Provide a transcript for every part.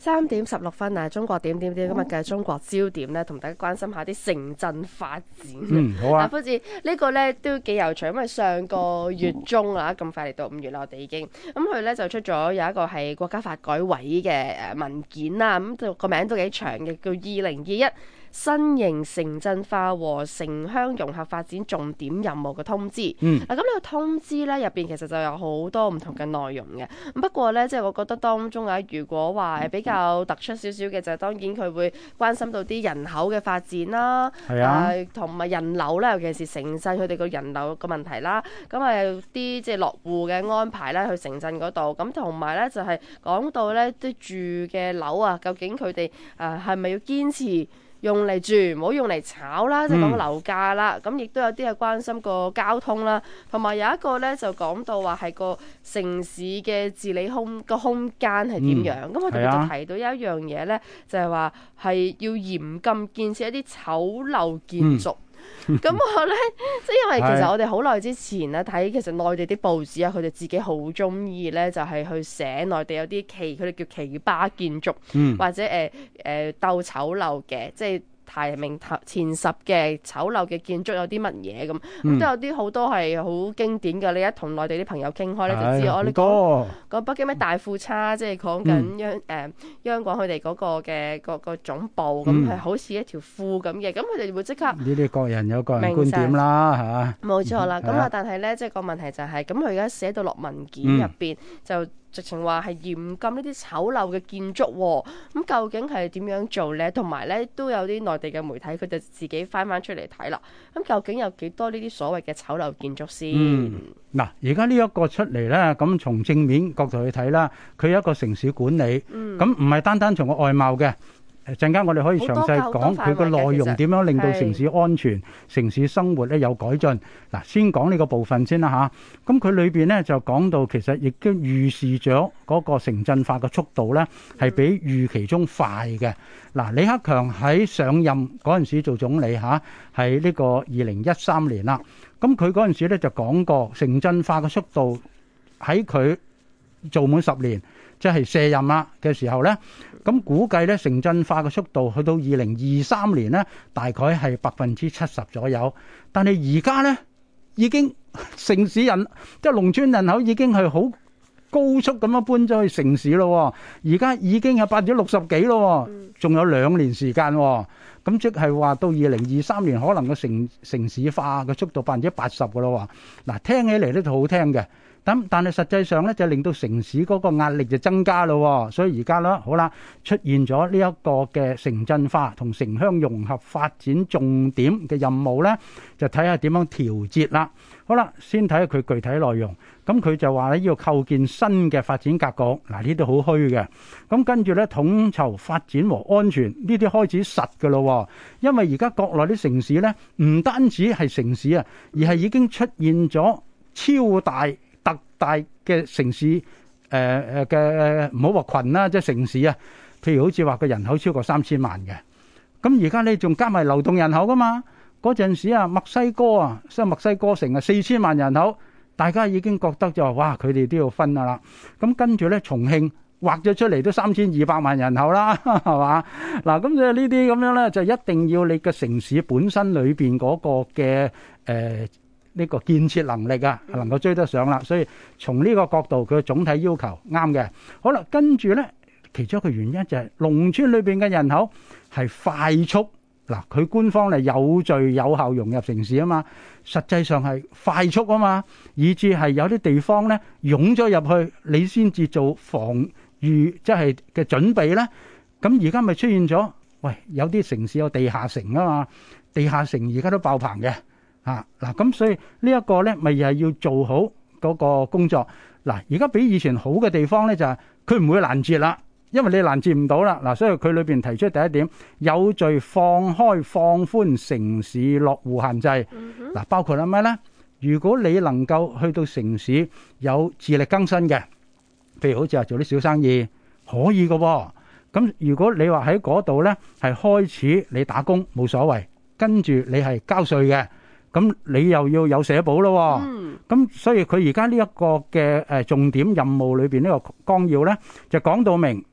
3:16啊，中國點點點今日嘅中國焦點咧，同大家關心下啲城鎮發展。 好啊。 夫子呢個咧都幾有趣，因為上個月中啊，咁快嚟到5月啦，我哋已經咁佢咧就出咗有一個係國家發改委嘅文件啦，咁就個名都幾長嘅，叫2021新型城鎮化和城鄉融合發展重點任務嘅通知。咁呢個通知咧入邊其實就有好多唔同嘅內容嘅。不過咧，即係我覺得當中啊，如果話比較突出少少嘅，就係當然佢會關心到啲人口嘅發展啦，同埋人流啦，尤其是城鎮佢哋個人流個問題啦。咁有啲即係落戶嘅安排咧，去城鎮嗰度。咁同埋咧就係講到咧啲住嘅樓啊，究竟佢哋係咪要堅持用嚟住，唔好用嚟炒啦，即係講樓價啦。咁亦都有啲係關心個交通啦，同埋有一個咧就講到話係個城市嘅治理空間係點樣。咁我哋就提到有一樣嘢咧，就係話係要嚴禁建設一啲醜陋建築。咁我咧，即係因為其實我哋好耐之前咧睇，其實內地啲報紙啊，佢哋自己好中意咧，就係去寫內地有啲佢哋叫奇葩建築，或者鬥醜陋嘅，即係排名前10嘅醜陋嘅建築有啲乜嘢咁，都有啲好多係好經典嘅。你一同內地啲朋友傾開咧，就知我呢講北京咩大富差，即係講緊央廣佢哋嗰個嘅個總部，咁係好似一條褲咁嘅，咁佢哋會即刻呢啲各人有各人觀點啦，嚇。冇錯啦，咁但係咧，即係個問題就係，咁佢而家寫到落文件入邊就直情話係嚴禁呢啲醜陋嘅建築喎。咁究竟係點樣做呢？同埋咧都有啲內地嘅媒體佢就自己翻出嚟睇啦。咁究竟有幾多呢啲所謂嘅醜陋建築先？ 嗱，而家呢一個出嚟咧，咁從正面角度去睇啦，佢有一個城市管理，咁唔係單單從個外貌嘅。陣間我哋可以詳細講佢個內容點樣令到城市安全、城市生活咧有改進。嗱，先講呢個部分先啦嚇。咁佢裏邊咧就講到，其實亦都預示咗嗰個城鎮化嘅速度咧係比預期中快嘅。嗱，李克強喺上任嗰陣時做總理嚇，係呢個2013年啦。咁佢嗰陣時咧就講過，城鎮化嘅速度喺佢做滿10年，即係卸任啦嘅時候咧，咁估計咧城鎮化嘅速度去到2023年咧，大概係70%左右。但係而家咧已經城市人即係農村人口已經係好高速咁樣搬咗去城市咯。而家已經係60%幾咯，仲有2年時間。咁即係話到2023年，可能個城市化嘅速度80%嘅咯。嗱，聽起嚟咧就好聽嘅。但係實際上咧就令到城市嗰個壓力就增加咯，所以而家啦，好啦，出現咗呢一個嘅城鎮化同城鄉融合發展重點嘅任務咧，就睇下點樣調節啦。好啦，先睇下佢具體內容。咁佢就話咧要構建新嘅發展格局，嗱呢啲好虛嘅。咁跟住咧統籌發展和安全，呢啲開始實嘅咯。因為而家國內啲城市咧唔單止係城市啊，而係已經出現咗超大特大嘅城市嘅唔好話群啦，即係城市啊。譬如好似話個人口超過3000萬嘅，咁而家你仲加埋流動人口噶嘛？嗰陣時啊，墨西哥啊，即係墨西哥城啊，4000萬人口，大家已經覺得就話哇，佢哋都要分啦。咁跟住咧，重慶劃咗出嚟都3200萬人口啦，係嘛？嗱，咁所以呢啲咁樣咧，就一定要你嘅城市本身裏邊嗰個嘅呢個建設能力啊，能夠追得上啦。所以從呢個角度，佢嘅總體要求啱嘅。好啦，跟住咧，其中一個原因就係農村裏邊嘅人口係快速嗱，佢官方係有序有效融入城市啊嘛，實際上係快速啊嘛，以至係有啲地方咧湧咗入去，你先至做防禦即係嘅準備咧。咁而家咪出現咗，喂，有啲城市有地下城啊嘛，地下城而家都爆棚嘅。嗱，咁所以呢一個咧，咪又係要做好嗰個工作。嗱，而家比以前好嘅地方咧，就係佢唔會攔截啦，因為你攔截唔到啦。嗱，所以佢裏邊提出第一點，有序放寬城市落戶限制。嗱，包括係咩咧？如果你能夠去到城市有自力更生嘅，譬如好似話做啲小生意，可以嘅喎。咁如果你話喺嗰度咧係開始你打工冇所謂，跟住你係交稅嘅。咁你又要有社保咯，咁所以佢而家呢一個嘅重點任務裏邊呢個綱要咧，就講到明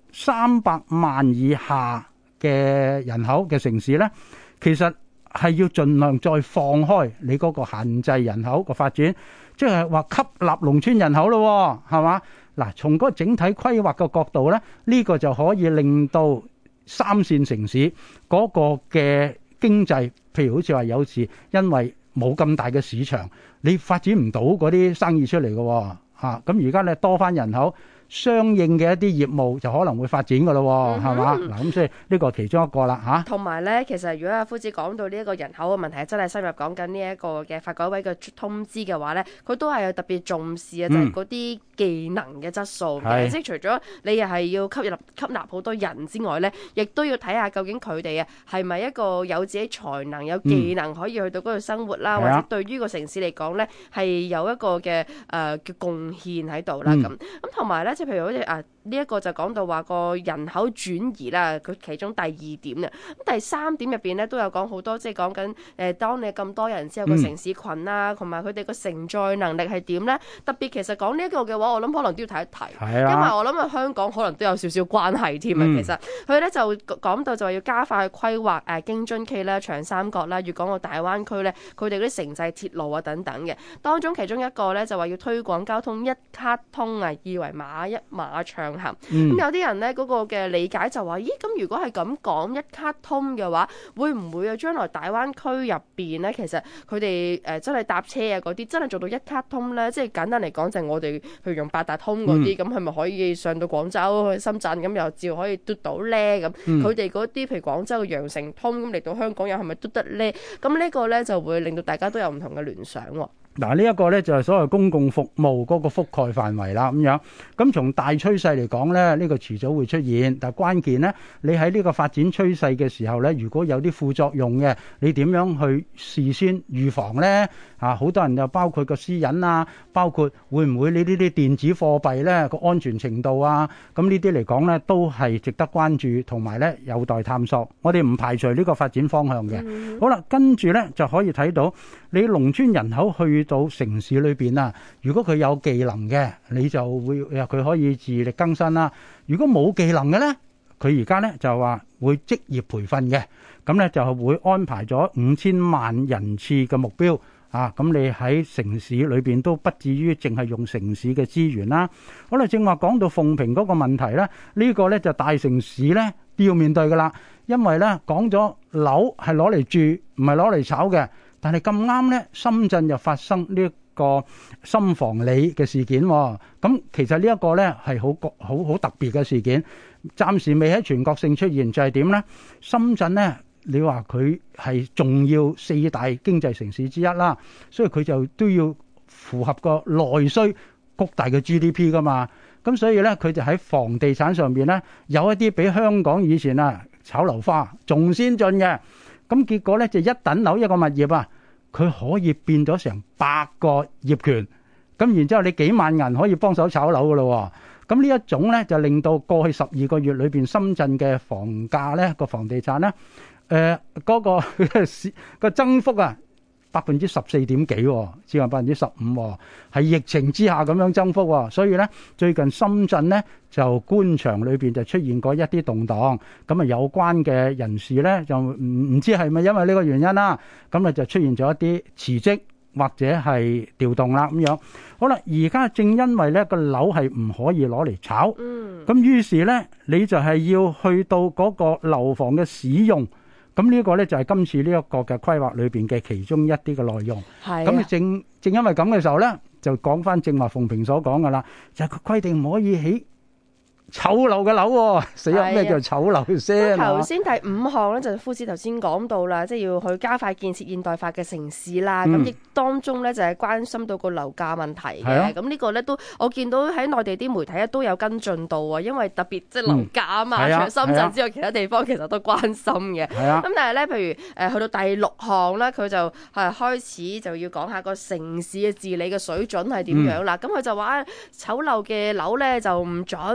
300萬以下嘅人口嘅城市咧，其實係要盡量再放開你嗰個限制人口個發展，即係話吸納農村人口咯，係嘛？嗱，從嗰個整體規劃嘅角度咧，呢個就可以令到三線城市嗰個嘅經濟，譬如好似話有時因為冇咁大嘅市場，你發展唔到嗰啲生意出嚟嘅嚇。咁而家咧多翻人口，相應嘅一啲業務就可能會發展嘅咯，係嘛？嗱，咁所以呢個其中一個啦嚇。 同埋咧，其實如果阿夫子講到呢一個人口嘅問題，真係深入講緊呢一個嘅發改委嘅通知嘅話咧，佢都係有特別重視啊，就係嗰啲技能嘅質素嘅。即係除咗你又係要吸納好多人之外咧，亦都要睇下究竟佢哋啊係咪一個有自己才能、有技能可以去到嗰度生活啦，或者對於個城市嚟講咧係有一個嘅嘅貢獻喺度啦。咁同埋咧，即係譬如好似呢一個就講到話個人口轉移啦，佢其中第二點嘅。咁第三點入邊咧都有講好多，即係講緊當你咁多人之後個城市群啦，同埋佢哋個承載能力係點咧？特別其實講呢一個嘅話，我諗可能都要提一提，因為我諗啊香港可能都有少少關係添啊。其實佢咧就講到就話要加快去規劃京津冀啦、長三角啦、粵港澳大灣區咧，佢哋嗰啲城際鐵路啊等等嘅。當中其中一個咧就話要推廣交通一卡通啊，二維碼一碼暢行。咁有啲人咧嗰個嘅理解就話：咦，咁如果係咁講一卡通嘅話，會唔會啊將來大灣區入邊咧，其實佢哋真係搭車啊嗰啲真係做到一卡通咧？即係簡單嚟講，就係我哋去用八達通嗰啲，咁係咪可以上到廣州去深圳咁又照可以嘟到咧？咁佢哋嗰啲譬如廣州嘅羊城通咁嚟到香港又係咪嘟得咧？咁呢個咧就會令到大家都有唔同嘅聯想喎。 嗱，呢一個咧就係所謂公共服務嗰個覆蓋範圍啦，咁樣。咁從大趨勢嚟講咧，呢個遲早會出現，但係關鍵咧，你喺呢個發展趨勢嘅時候咧，如果有啲副作用嘅，你點樣去事先預防咧？好多人就包括個私隱啊，包括會唔會你呢啲電子貨幣咧個安全程度啊，咁呢啲嚟講咧都係值得關注，同埋咧有待探索。我哋唔排除呢個發展方向嘅。好啦，跟住咧就可以睇到你農村人口去到城市裏邊啊，如果佢有技能嘅，你就會佢可以自力更生啦。如果冇技能嘅咧，佢而家咧就話會職業培訓嘅，咁咧就會安排咗5000萬人次嘅目標啊。咁你喺城市裏邊都不至於淨係用城市嘅資源啦。好啦，正話講到鳳屏嗰個問題咧，呢個咧就大城市咧都要面對噶啦，因為咧講咗樓係攞嚟住，唔係攞嚟炒嘅。但係咁啱咧，深圳又發生呢一個深房里嘅事件喎。咁其實呢一個咧係好特別嘅事件，暫時未喺全國性出現。就係點咧？深圳咧，你話佢係重要4大經濟城市之一啦，所以佢就都要符合個內需谷大嘅 GDP 噶嘛。咁所以咧，佢就喺房地產上邊咧有一啲比香港以前炒樓花仲先進嘅。咁結果咧就一等樓一個物業啊，佢可以變咗成100個業權，咁然之後你幾萬銀可以幫手炒樓噶咯。咁呢一種咧就令到過去12個月裏邊深圳嘅房價咧個房地產咧嗰個增幅啊14.幾%，只係15%，係疫情之下咁樣增幅喎。所以咧最近深圳咧就官場裏邊就出現過一啲動盪，咁啊有關嘅人士咧就唔知係咪因為呢個原因啦，咁啊就出現咗一啲辭職或者係調動啦咁樣。好啦，而家正因為咧個樓係唔可以攞嚟炒，咁於是咧你就係要去到嗰個樓房嘅使用。咁呢個咧就係今次呢一個嘅規劃裏邊嘅其中一啲嘅內容。咁正因為咁嘅時候咧，就講翻正話鳳屏所講嘅啦，就係佢規定唔可以起醜樓嘅樓喎。死啦！咩叫醜樓先？ 頭先第5項咧就夫子頭先講到啦，即係要去加快建設現代化嘅城市啦。咁亦當中咧就係關心到個樓價問題嘅。咁呢個咧都我見到喺內地啲媒體咧都有跟進到啊，因為特別即係樓價啊嘛，除咗深圳之外，其他地方其實都關心嘅。咁但係咧，譬如去到第6項咧，佢就係開始就要講下個城市嘅治理嘅水準係點樣啦。咁佢就話醜陋嘅樓咧就唔準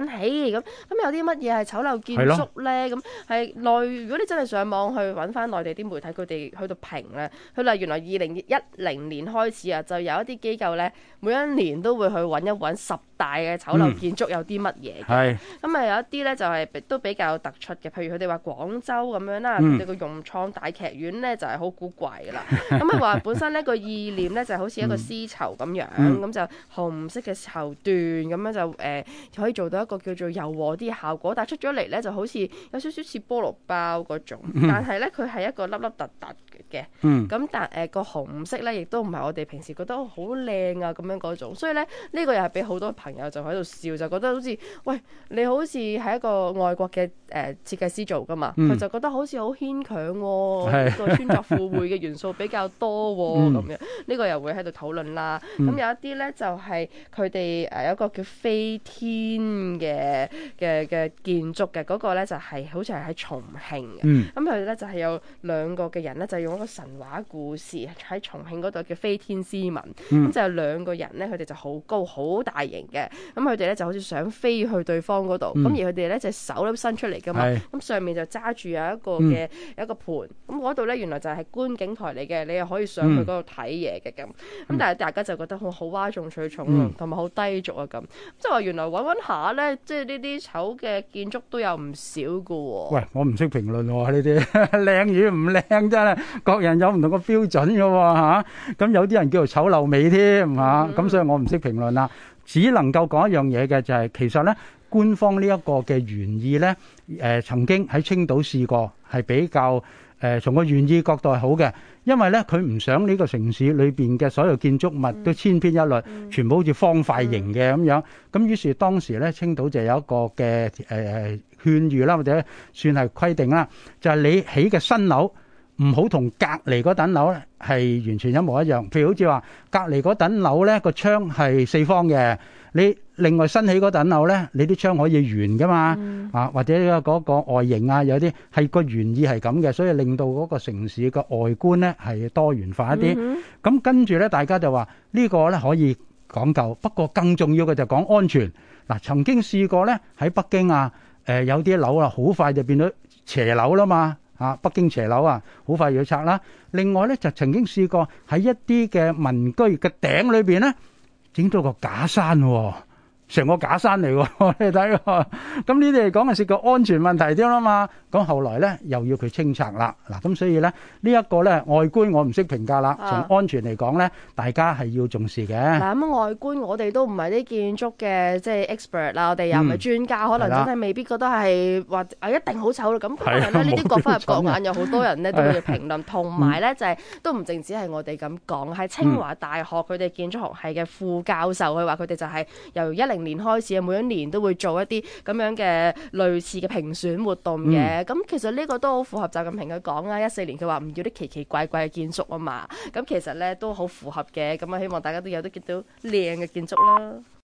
起咁有啲乜嘢係醜陋建築咧？咁係內，如果你真係上網去揾翻內地啲媒體，佢哋去到評咧，佢話原來2010年開始啊，就有一啲機構咧，每一年都會去揾一揾10大嘅醜陋建築有啲乜嘢嘅。咁有一啲咧就係都比較突出嘅，譬如佢哋話廣州咁樣啦，佢哋個融創大劇院咧就係好古怪噶啦。咁話本身呢個意念咧就好似一個絲綢咁樣，咁就紅色嘅綢緞咁樣就可以做到一個叫做柔和啲嘅效果，但係出咗嚟咧就好似有少少似菠蘿包嗰種，但係咧佢係一個凹凹凸凸嘅。咁但個紅色咧亦都唔係我哋平時覺得好靚啊咁樣嗰種，所以咧呢個又係俾好多朋友就喺度笑，就覺得好似喂，你好似係一個外國嘅設計師做噶嘛，佢就覺得好似好牽強喎，個穿鑿附會嘅元素比較多喎咁樣，呢個又會喺度討論啦。咁有一啲咧就係佢哋有一個叫飛天嘅建築嘅，嗰個咧就係好似係喺重慶嘅。咁佢哋咧就係有兩個嘅人咧，就用一個神話故事喺重慶嗰度叫飛天絲紋。咁就有兩個人咧，佢哋就好高好大型嘅，咁佢哋咧就好似想飛去對方嗰度，咁而佢哋咧隻手都伸出嚟噶嘛，咁上面就揸住有一個嘅一個盤，咁嗰度咧原來就係觀景台嚟嘅，你又可以上去嗰度睇嘢嘅咁。咁但係大家就覺得好嘩眾取寵同埋好低俗啊咁，即係話原來揾下咧，即係呢啲醜嘅建築都有唔少噶喎。喂， 我唔識評論喎呢啲，靚與唔靚真係各人有唔同個標準嘅喎嚇。咁有啲人叫做醜陋美添嚇，咁所以我唔識評論啦，只能夠講一樣嘢嘅就係其實咧，官方呢一個嘅原意咧，曾經喺青島試過係比較從個原意角度係好嘅，因為咧佢唔想呢個城市裏邊嘅所有建築物都千篇一律，全部好似方塊形嘅咁樣。咁於是當時咧，青島就有一個嘅勸喻啦，或者算係規定啦，就係你起嘅新樓唔好同隔離嗰棟樓咧係完全一模一樣。譬如好似話隔離嗰棟樓咧個窗係四方嘅，你另外新起嗰棟樓咧，你啲窗可以圓噶嘛，或者嗰個外形啊，有啲係個原意係咁嘅，所以令到嗰個城市嘅外觀咧係多元化一啲。咁跟住咧，大家就話呢個咧可以講究，不過更重要嘅就講安全。嗱，曾經試過咧喺北京啊，有啲樓啊好快就變咗斜樓啦嘛。北京斜樓啊，好快要拆啦。另外咧，就曾經試過喺一啲嘅民居嘅頂裏邊咧，整咗個假山喎，成個假山嚟喎，你睇喎。咁呢啲嚟講係涉及安全問題添啦嘛。咁後來咧又要佢清拆啦。嗱，咁所以咧呢一個咧外觀我唔識評價啦。從安全嚟講咧，大家係要重視嘅。 嗱，咁外觀我哋都唔係啲建築嘅即係 expert 啦，我哋又唔係專家，可能真係未必覺得係話一定好醜咯。咁可能咧呢啲各花入各眼，有好多人咧都會評論。同埋咧就係都唔淨止係我哋咁講，係清華大學佢哋建築學系嘅副教授，佢話佢哋就係由2010年開始，每一年都會做一啲咁樣嘅類似嘅評選活動嘅。咁其實呢個都好符合習近平嘅講啊。14年佢話唔要啲奇奇怪怪嘅建築啊嘛。咁其實咧都好符合嘅。咁啊，希望大家都有得見到靚嘅建築啦。